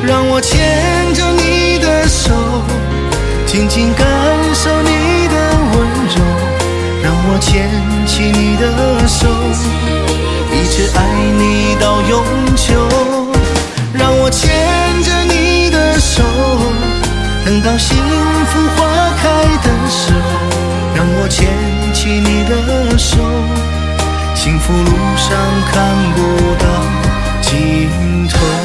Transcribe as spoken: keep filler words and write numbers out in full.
让我牵着你的手，紧紧感受你的温柔，让我牵起你的手，一直爱你到永久。让我牵着你的手，等到幸福花开的时候，让我牵起你的手，幸福路上看不到尽头。